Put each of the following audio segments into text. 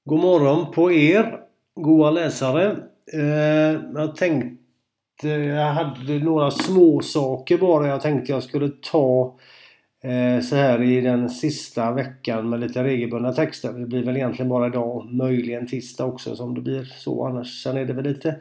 God morgon på er, goda läsare. Jag hade några små saker bara jag tänkte jag skulle ta så här i den sista veckan med lite regelbundna texter. Det blir väl egentligen bara idag, möjligen tisdag också som det blir så, annars sen är det väl lite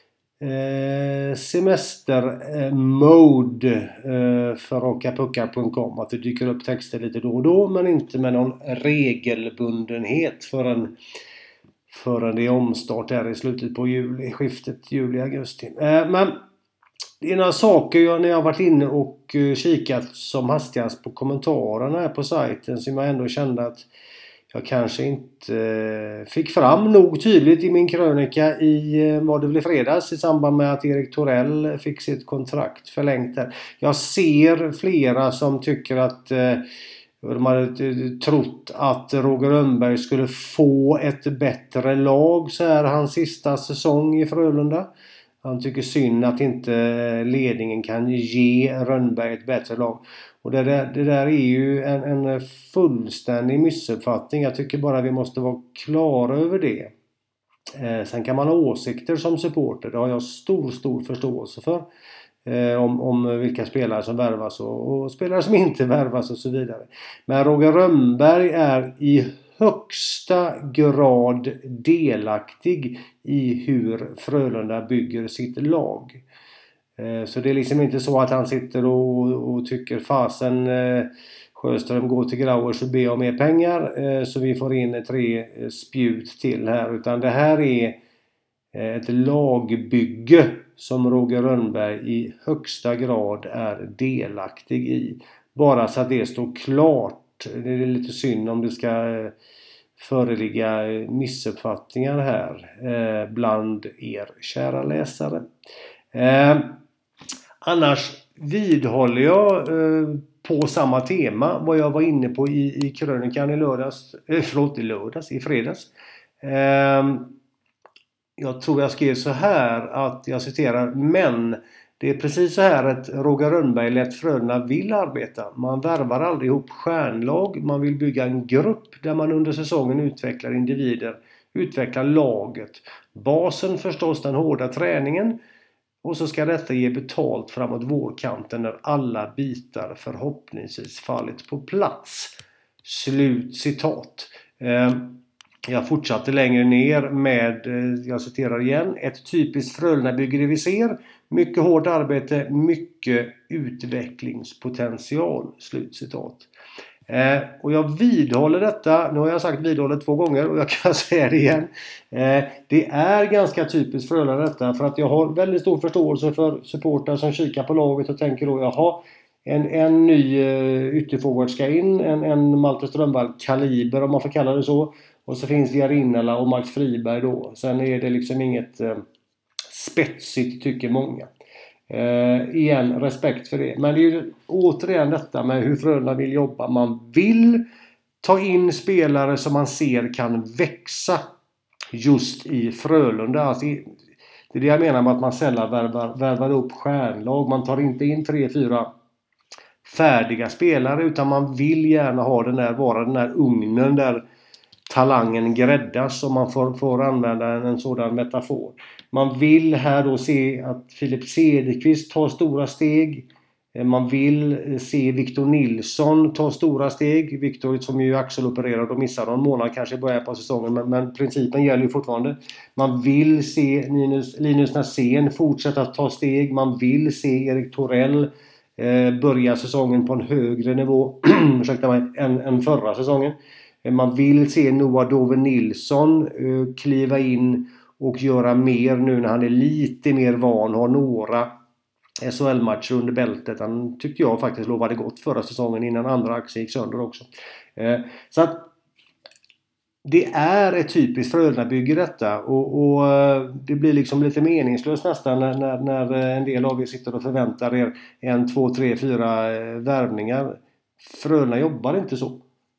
semestermode för rockapuckar.com, att det dyker upp texter lite då och då, men inte med någon regelbundenhet förrän det är omstart där i slutet på skiftet juli-augusti. Men det är några saker när jag har varit inne och kikat som hastigast på kommentarerna här på sajten som jag ändå kände att jag kanske inte fick fram nog tydligt i min krönika i fredags i samband med att Erik Torell fick sitt kontrakt förlängt där. Jag ser flera som tycker att de hade trott att Roger Rönnberg skulle få ett bättre lag så här hans sista säsong i Frölunda. Han tycker synd att inte ledningen kan ge Rönnberg ett bättre lag. Och det där är ju en fullständig missuppfattning. Jag tycker bara vi måste vara klara över det. Sen kan man ha åsikter som supporter. Det har jag stor förståelse för. Om vilka spelare som värvas och spelare som inte värvas och så vidare. Men Roger Rönnberg är i högsta grad delaktig i hur Frölunda bygger sitt lag. Så det är liksom inte så att han sitter och tycker fasen Sjöström går till Grauers och ber om mer pengar så vi får in 3 spjut till här, utan det här är ett lagbygge som Roger Rönnberg i högsta grad är delaktig i. Bara så att det står klart. Det är lite synd om det ska föreligga missuppfattningar här bland er kära läsare. Annars vidhåller jag på samma tema vad jag var inne på i krönikan i fredags. Jag tror jag skrev så här att jag citerar: men det är precis så här att Roger Rönnberg lät Frölunda vill arbeta. Man värvar aldrig ihop stjärnlag. Man vill bygga en grupp där man under säsongen utvecklar individer, utvecklar laget. Basen förstås den hårda träningen. Och så ska detta ge betalt framåt vårkanten när alla bitar förhoppningsvis fallit på plats. Slut citat. Jag fortsatte längre ner med, jag citerar igen: ett typiskt Frölunda-bygge vi ser. Mycket hårt arbete, mycket utvecklingspotential. Slutcitat. Och jag vidhåller detta. Nu har jag sagt vidhåller 2 gånger och jag kan säga det igen. Det är ganska typiskt Frölunda detta, för att jag har väldigt stor förståelse för supportrar som kikar på laget och tänker då jaha, en ny ytterforward ska in, en Malte Strömvall kaliber om man får kalla det så. Och så finns Jarinala och Max Friberg då. Sen är det liksom inget spetsigt tycker många. Igen, respekt för det. Men det är ju återigen detta med hur Frölunda vill jobba. Man vill ta in spelare som man ser kan växa just i Frölunda. Alltså, det är det jag menar med att man sällan värvar upp stjärnlag. Man tar inte in 3-4 färdiga spelare, utan man vill gärna ha vara den där ugnen där talangen gräddas, om man får använda en sådan metafor. Man vill här då se att Filip Cederqvist tar stora steg. Man vill se Victor Nilsson ta stora steg. Victor som ju axelopererad och missar någon månad kanske i början på säsongen. Men principen gäller ju fortfarande. Man vill se Linus Näsén fortsätta ta steg. Man vill se Erik Torell börja säsongen på en högre nivå än förra säsongen. Man vill se Noah Dove Nilsson kliva in och göra mer nu när han är lite mer van, har några SHL-matcher under bältet. Han tyckte jag faktiskt lovade gott förra säsongen innan andra axeln gick sönder också. Så att det är ett typiskt Frölunda-bygge detta, och det blir liksom lite meningslöst nästan när en del av er sitter och förväntar er 1, 2, 3, 4 värvningar. Frölunda jobbar inte så.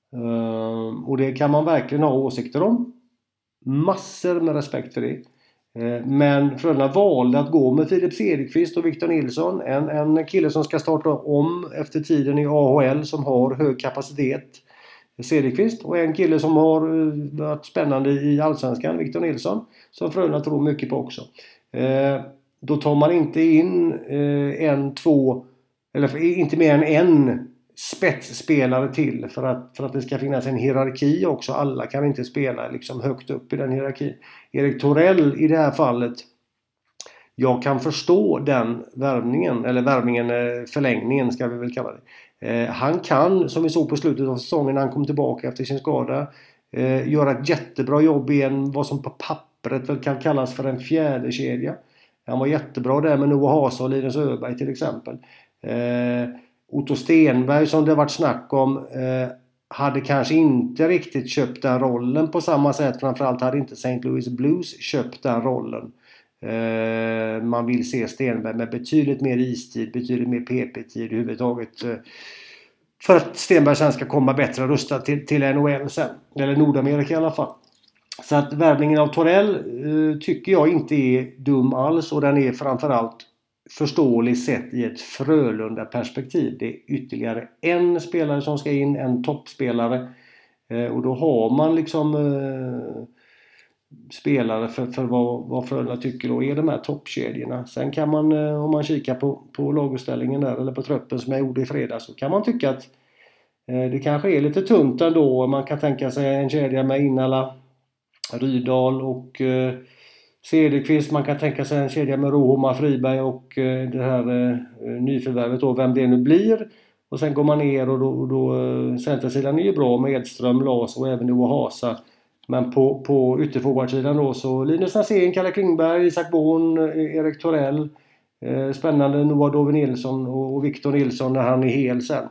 Och det kan man verkligen ha åsikter om. Massor med respekt för det. Men Frölunda valde att gå med Filip Cederqvist och Victor Nilsson. En kille som ska starta om efter tiden i AHL, som har hög kapacitet. Cederqvist, och en kille som har varit spännande i Allsvenskan, Victor Nilsson, som Frölunda tror mycket på också. Då tar man inte in en, två, eller inte mer än en spetsspelare till för att det ska finnas en hierarki också. Alla kan inte spela liksom högt upp i den hierarkin. Erik Torell i det här fallet, jag kan förstå den förlängningen ska vi väl kalla det. Han kan, som vi såg på slutet av säsongen när han kom tillbaka efter sin skada, göra ett jättebra jobb i vad som på pappret väl kan kallas för en fjärde kedja. Han var jättebra där med Noah Hasa och Linus Öberg till exempel. Otto Stenberg, som det har varit snack om, hade kanske inte riktigt köpt den rollen på samma sätt. Framförallt hade inte St. Louis Blues köpt den rollen. Man vill se Stenberg med betydligt mer istid, betydligt mer PP-tid överhuvudtaget, för att Stenberg sen ska komma bättre rustad till NHL sen, eller Nordamerika i alla fall. Så att värvningen av Torell tycker jag inte är dum alls, och den är framförallt förståelig sett i ett Frölunda perspektiv. Det är ytterligare en spelare som ska in, en toppspelare, och då har man liksom spelare för vad Frölunda tycker då är de här toppkedjorna. Sen kan man, om man kikar på laguppställningen där, eller på truppen som jag gjorde i fredags, så kan man tycka att det kanske är lite tunt ändå. Man kan tänka sig en kedja med Innala, Rydahl och Cederqvist. Man kan tänka sig en kedja med Rohoma, Friberg och det här nyförvärvet då, vem det nu blir. Och sen går man ner och då centersidan är ju bra med Edström, Lars och även Noah Hasa. Men på ytterforwardsidan då så Linus Näsén, Kalle Klingberg, Isak Born, Erik Torell, spännande Noah Dove Nilsson och Victor Nilsson när han är hel sen.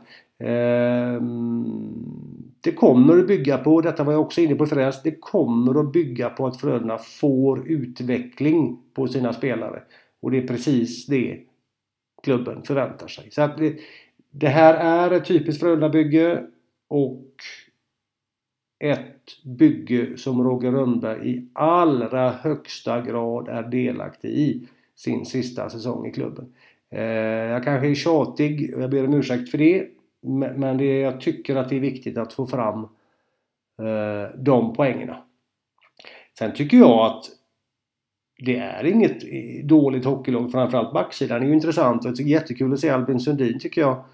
Det kommer att bygga på, detta var jag också inne på förresten, det kommer att bygga på att Frölunda får utveckling på sina spelare. Och det är precis det klubben förväntar sig. Så att det här är ett typiskt Frölunda-bygge, och ett bygge som Roger Rönnberg i allra högsta grad är delaktig i sin sista säsong i klubben. Jag kanske är tjatig och jag ber om ursäkt för det, men jag tycker att det är viktigt att få fram de poängerna. Sen tycker jag att det är inget dåligt hockeylag, framförallt backsidan är ju intressant, och det är jättekul att se Albin Sundin tycker jag,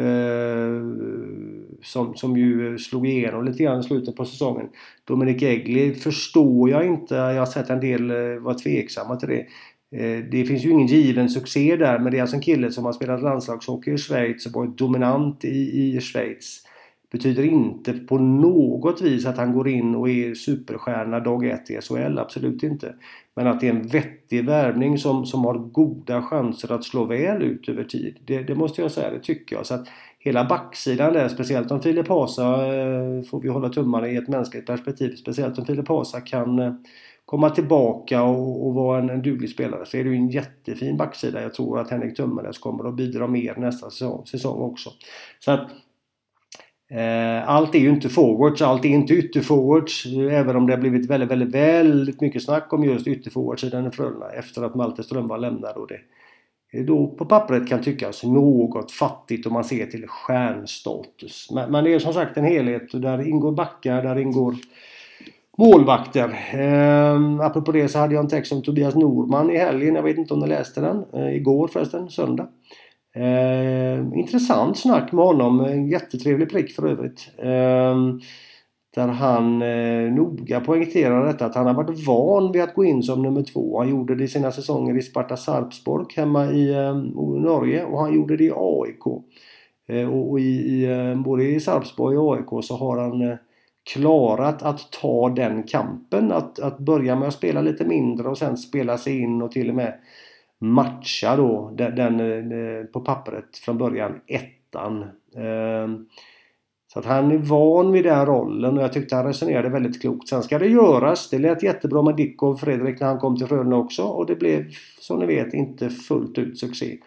som ju slog igenom lite grann i slutet på säsongen. Dominic Egli förstår jag inte, jag har sett en del vara tveksamma till det. Det finns ju ingen given succé där, men det är alltså en kille som har spelat landslagshockey i Schweiz och varit dominant i Schweiz. Betyder inte på något vis att han går in och är superstjärna dag 1 i SHL, absolut inte. Men att det är en vettig värvning som har goda chanser att slå väl ut över tid. Det måste jag säga, det tycker jag. Så att hela backsidan där, speciellt om Filip Hasa, får vi hålla tummarna i ett mänskligt perspektiv, speciellt om Filip Hasa kan komma tillbaka och vara en duglig spelare, så är det ju en jättefin backsida. Jag tror att Henrik Tummeles kommer att bidra mer nästa säsong också. Så att allt är ju inte forwards, allt är inte ytterforwards, även om det har blivit väldigt, väldigt, väldigt mycket snack om just ytterforwardsidan i Frölunda efter att Malte Strömvall lämnade, och det då på pappret kan tyckas något fattigt om man ser till stjärnstatus. Men det är som sagt en helhet, och där ingår backar, där ingår målvakter. Apropå det så hade jag en text om Tobias Norman i helgen, jag vet inte om ni läste den, igår förresten, söndag. Intressant snack med honom, en jättetrevlig prick för övrigt, där han noga poängterar detta att han har varit van vid att gå in som nummer 2. Han gjorde det i sina säsonger i Sparta Sarpsborg hemma i Norge, och han gjorde det i AIK, och både i Sarpsborg och AIK så har han klarat att ta den kampen, att börja med att spela lite mindre och sen spela sig in och till och med matcha då den på pappret från början ettan. Så att han är van vid den rollen, och jag tyckte han resonerade väldigt klokt. Sen ska det göras, det lät jättebra med Dick och Fredrik när han kom till Frölunda också, och det blev som ni vet inte fullt ut succé.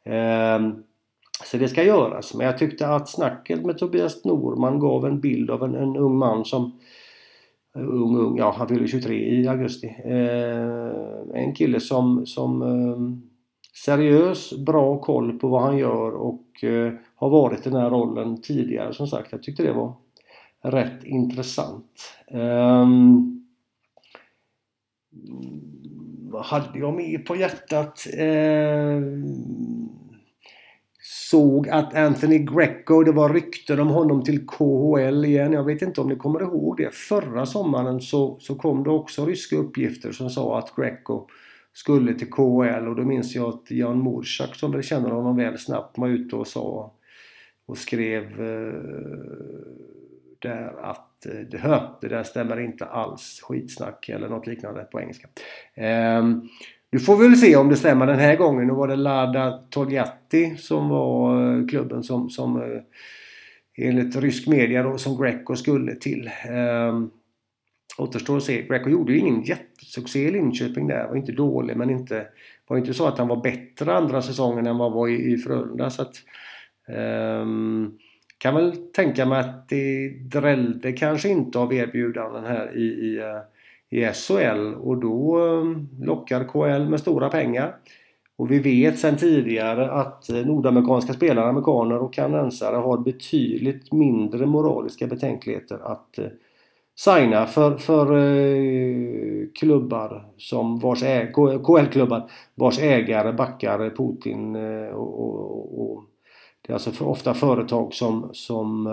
Så det ska göras, men jag tyckte att snacket med Tobias Norman gav en bild av en ung man som ja, han fyller 23 i augusti. En kille som seriös, bra koll på vad han gör, och har varit i den här rollen tidigare. Som sagt, jag tyckte det var rätt intressant. Vad hade jag med på hjärtat? Såg att Anthony Greco, det var rykten om honom till KHL igen. Jag vet inte om ni kommer ihåg det. Förra sommaren så kom det också ryska uppgifter som sa att Greco skulle till KHL. Och då minns jag att Jan Mursak, som väl känner honom väl snabbt, var ute och sa och skrev där att det där stämmer inte alls, skitsnack eller något liknande på engelska. Nu får vi väl se om det stämmer den här gången. Nu var det Lada Toljatti som var klubben som enligt rysk media då, som Greco skulle till. Återstår att se. Greco gjorde ju ingen jättesuccé i Linköping där. Var inte dålig, men var inte så att han var bättre andra säsongen än vad var i Frölunda. Så att kan väl tänka mig att det drällde kanske inte av erbjudanden här i SHL, och då lockar KHL med stora pengar. Och vi vet sedan tidigare att nordamerikanska spelare, amerikaner och kanadensare har betydligt mindre moraliska betänkligheter att signa för klubbar som KHL-klubbar vars ägare backar Putin, och det är alltså ofta företag som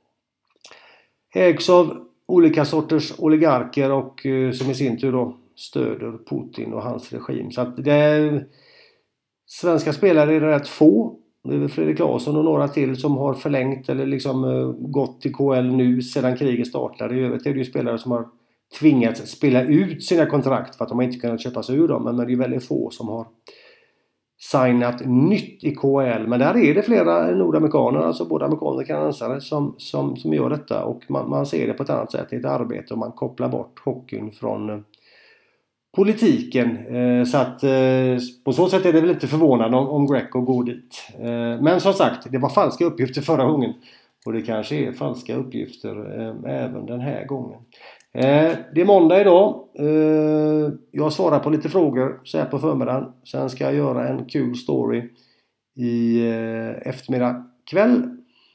ägs av olika sorters oligarker och som i sin tur då stöder Putin och hans regim. Så att det är, svenska spelare är rätt få. Det är väl Fredrik Claesson och några till som har förlängt eller liksom gått till KHL nu sedan kriget startade. I övrigt är det ju spelare som har tvingats spela ut sina kontrakt för att de inte kunnat köpa sig ur dem. Men det är väldigt få som har signat nytt i KHL. Men där är det flera nordamerikaner, alltså både amerikaner och kanadensare som gör detta. Och man ser det på ett annat sätt. Det är ett arbete och man kopplar bort hockeyn från politiken. Så att på så sätt är det väl inte förvånande om Greco går dit. Men som sagt, det var falska uppgifter förra gången. Och det kanske är falska uppgifter även den här gången. Det är måndag idag. Jag svarar på lite frågor så här på förmiddagen. Sen ska jag göra en kul story i eftermiddag kväll.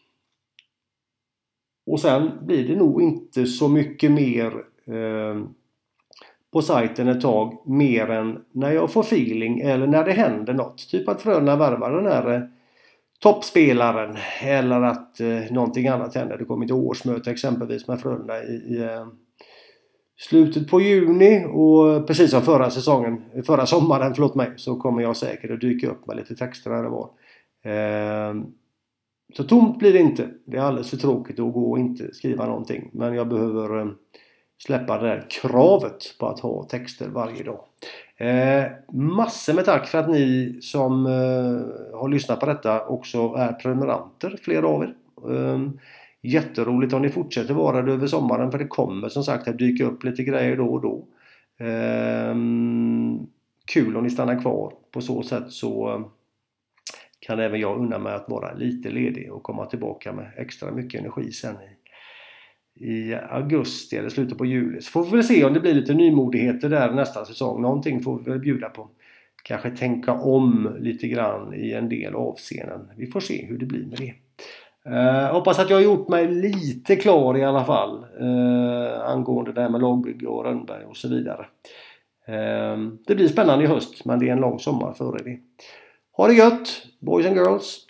Och sen blir det nog inte så mycket mer på sajten ett tag, mer än när jag får feeling eller när det händer något. Typ att Frölunda värvar den här toppspelaren, eller att någonting annat händer. Det kommer till årsmöte exempelvis med Frölunda i slutet på juni, och precis som förra sommaren så kommer jag säkert att dyka upp med lite texter där det var. Så tomt blir det inte. Det är alldeles för tråkigt att gå och inte skriva någonting. Men jag behöver släppa det där kravet på att ha texter varje dag. Massor med tack för att ni som har lyssnat på detta också är prenumeranter, flera av er. Jätteroligt om ni fortsätter vara det över sommaren, för det kommer som sagt att dyka upp lite grejer då och då. Kul om ni stannar kvar. På så sätt så kan även jag unna mig att vara lite ledig och komma tillbaka med extra mycket energi sen i augusti eller slutet på juli. Så får vi väl se om det blir lite nymodigheter där nästa säsong. Någonting får vi väl bjuda på. Kanske tänka om lite grann i en del avseenden. Vi får se hur det blir med det. Hoppas att jag har gjort mig lite klar i alla fall angående det här med lagbygge och Rönnberg och så vidare. Det blir spännande i höst, men det är en lång sommar före det. Ha det gött, boys and girls!